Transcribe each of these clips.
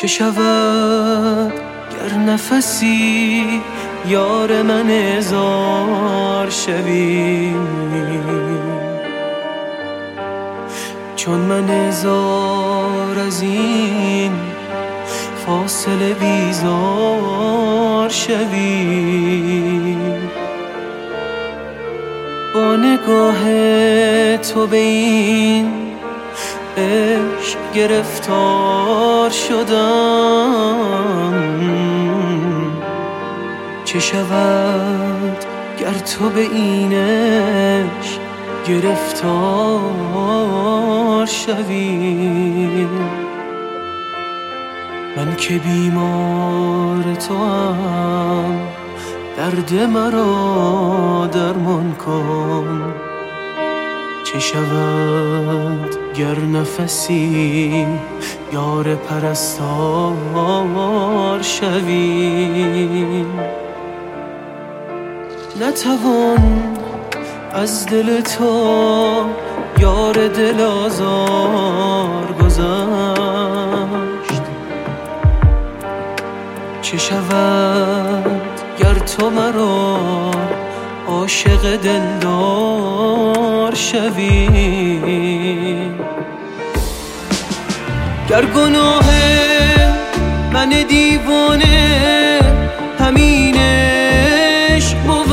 چه شود گر نفسی یار من هزار شوی، چون من هزار از این فاصله بیزار شوی. با نگاه تو به این عشق گرفتار شدم، چه شود گر تو به این عشق گرفتار شوی. من که بیمار تو هم درد مرا درمان کن. چه شود گر نفسی یار پرستار شوی. نتوان از دل تو یار دل آزار گذشت. چه شود گر تو مرا عاشق دلدار شوی. گر گناه من دیوانه همین عشق بود،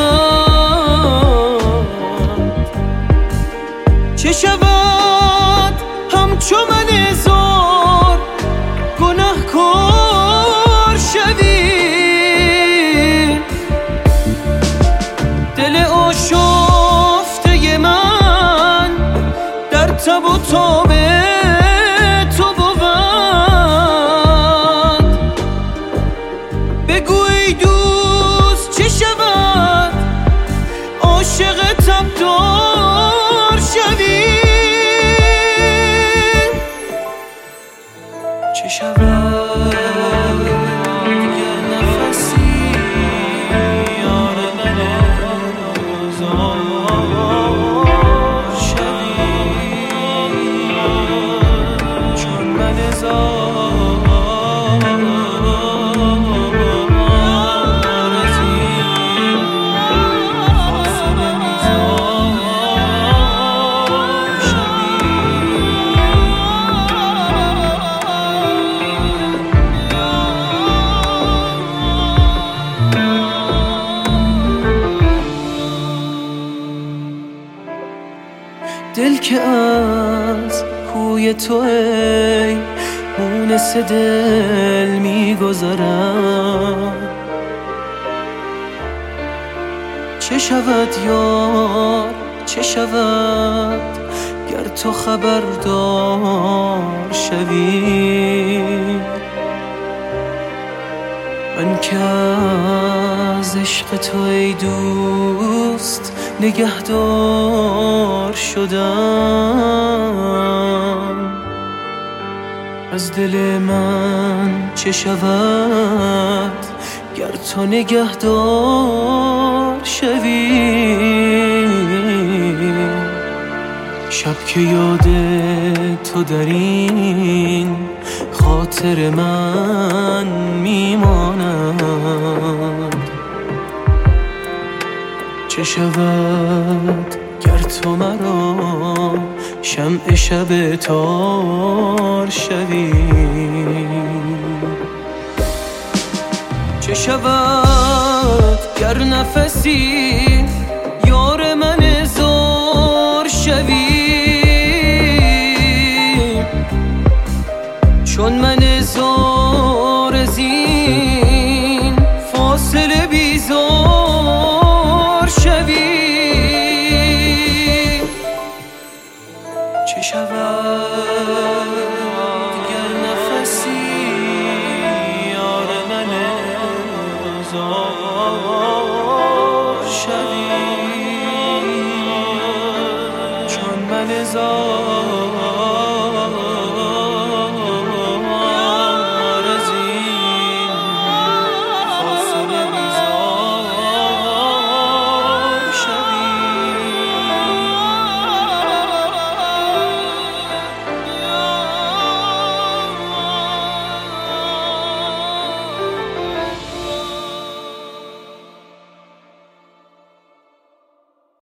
چه شود همچو من هزار گناهکار شوی. دل آشفته من در تب و تاب تو بود. بگو ای دوست چه شود عاشق تبدار شوی. چه شود گر نفسی یار من هزار شوی، چون من هزار از این فاصله بیزار شوی. دل که از کوی تو ای مونس دل میگذرم، چه شود یار چه شود گر تو خبردار شوی. من که از عشق تو ای دوست نگهدار شدم. از دل من چه شود گر تو نگهدار شوی. شب که یاد تو در این خاطر من میماند، چه شود گر تو مرا شمع شب تار شوی. چه شود گر نفسی یار من هزار شوی، چون من هزار از این فاصله بیزار شوی. چه شود گر نفسی یار من هزار شوی، چون من هزار